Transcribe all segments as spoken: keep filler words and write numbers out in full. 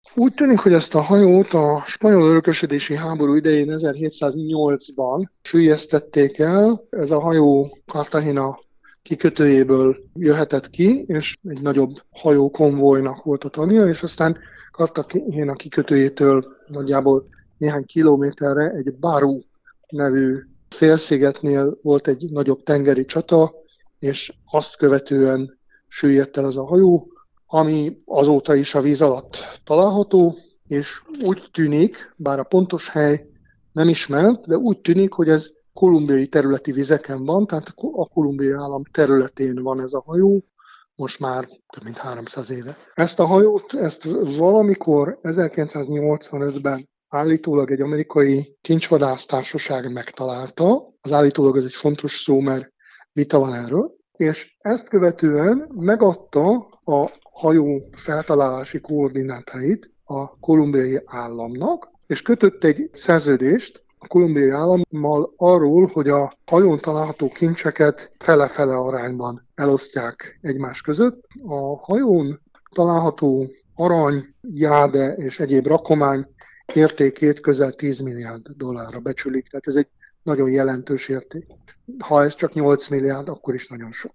Úgy tűnik, hogy ezt a hajót a spanyol örökösödési háború idején ezerhétszáznyolcban süllyesztették el. Ez a hajó Cartagena kikötőjéből jöhetett ki, és egy nagyobb hajókonvojnak volt a tagja, és aztán Cartagena kikötőjétől nagyjából néhány kilométerre egy Baru nevű félszigetnél volt egy nagyobb tengeri csata, és azt követően süllyedt el ez a hajó, ami azóta is a víz alatt található, és úgy tűnik, bár a pontos hely nem ismert, de úgy tűnik, hogy ez kolumbiai területi vizeken van, tehát a kolumbiai állam területén van ez a hajó, most már több mint háromszáz éve. Ezt a hajót, ezt valamikor ezerkilencszáznyolcvanötben állítólag egy amerikai kincsvadásztársaság megtalálta. Az állítólag ez egy fontos szó, mert vita van erről, és ezt követően megadta a hajó feltalálási koordinátáit a kolumbiai államnak, és kötött egy szerződést a kolumbiai állammal arról, hogy a hajón található kincseket fele-fele arányban elosztják egymás között. A hajón található arany, jáde és egyéb rakomány értékét közel tíz milliárd dollárra becsülik, tehát ez egy nagyon jelentős érték. Ha ez csak nyolc milliárd, akkor is nagyon sok.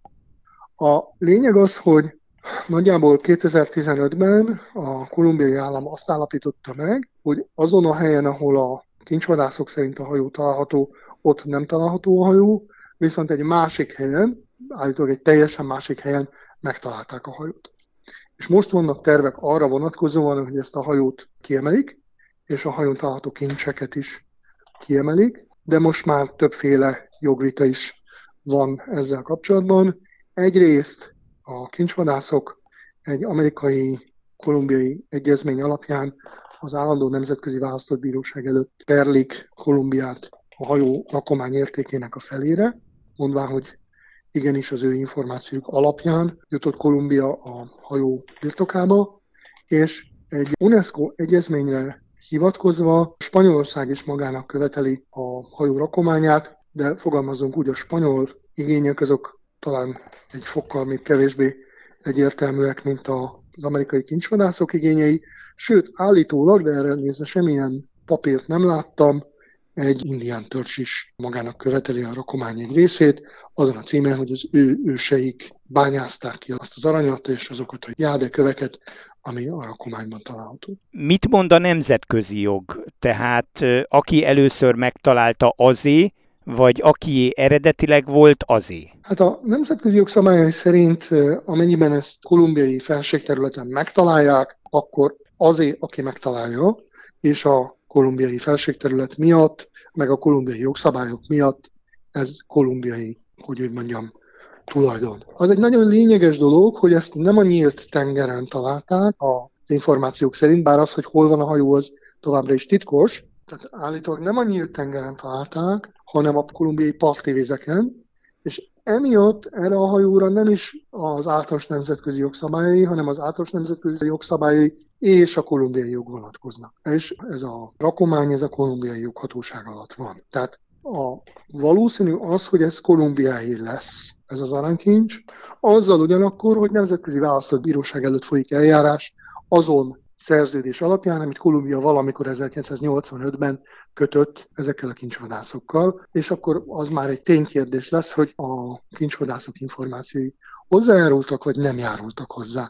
A lényeg az, hogy nagyjából kétezer-tizenötben a kolumbiai állam azt állapította meg, hogy azon a helyen, ahol a kincsvadászok szerint a hajó található, ott nem található a hajó, viszont egy másik helyen, állítólag egy teljesen másik helyen megtalálták a hajót. És most vannak tervek arra vonatkozóan, hogy ezt a hajót kiemelik, és a hajón található kincseket is kiemelik, de most már többféle jogvita is van ezzel kapcsolatban. Egyrészt a kincsvadászok egy amerikai-kolumbiai egyezmény alapján az állandó nemzetközi választott bíróság előtt perlik Kolumbiát a hajó rakomány értékének a felére, mondván, hogy igenis az ő információk alapján jutott Kolumbia a hajó birtokába, és egy UNESCO egyezményre hivatkozva Spanyolország is magának követeli a hajó rakományát, de fogalmazunk úgy, a spanyol igények azok talán egy fokkal még kevésbé egyértelműek, mint az amerikai kincsvadászok igényei, sőt, állítólag, de erre nézve semmilyen papírt nem láttam, egy indián törzs is magának követeli a rakomány egy részét, azon a címen, hogy az ő őseik bányázták ki azt az aranyat és azokat a jádeköveket, ami a rakományban található. Mit mond a nemzetközi jog? Tehát aki először megtalálta, azé, vagy aki eredetileg volt, azé? Hát a nemzetközi jog szabályai szerint, amennyiben ezt kolumbiai felségterületen megtalálják, akkor azé, aki megtalálja, és a kolumbiai felségterület miatt, meg a kolumbiai jogszabályok miatt ez kolumbiai, hogy úgy mondjam, tulajdon. Az egy nagyon lényeges dolog, hogy ezt nem a nyílt tengeren találták az információk szerint, bár az, hogy hol van a hajó, az továbbra is titkos. Tehát állítólag nem a nyílt tengeren találták, hanem a kolumbiai parti vizeken, és emiatt erre a hajóra nem is az általános nemzetközi jogszabályai, hanem az általános nemzetközi jogszabályai és a kolumbiai jog vonatkoznak. És ez a rakomány, ez a kolumbiai joghatóság alatt van. Tehát a valószínű az, hogy ez kolumbiái lesz, ez az aranykincs, azzal ugyanakkor, hogy nemzetközi választott bíróság előtt folyik eljárás azon szerződés alapján, amit Kolumbia valamikor ezerkilencszáznyolcvanötben kötött ezekkel a kincsvadászokkal, és akkor az már egy ténykérdés lesz, hogy a kincsvadászok információi hozzájárultak, vagy nem járultak hozzá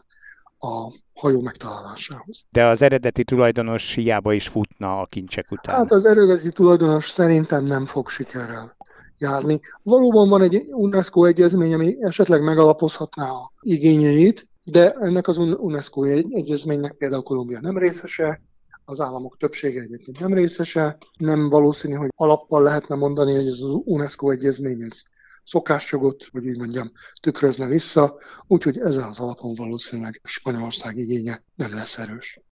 a hajó megtalálásához. De az eredeti tulajdonos hiába is futna a kincsek után. Hát az eredeti tulajdonos szerintem nem fog sikerrel járni. Valóban van egy UNESCO egyezmény, ami esetleg megalapozhatná a igényeit, de ennek az UNESCO egyezménynek például Kolumbia nem részese, az államok többsége egyébként nem részese. Nem valószínű, hogy alappal lehetne mondani, hogy ez az UNESCO egyezmény ez szokásjogot, vagy úgy mondjam, tükrözne vissza, úgyhogy ezen az alapon valószínűleg Spanyolország igénye nem lesz erős.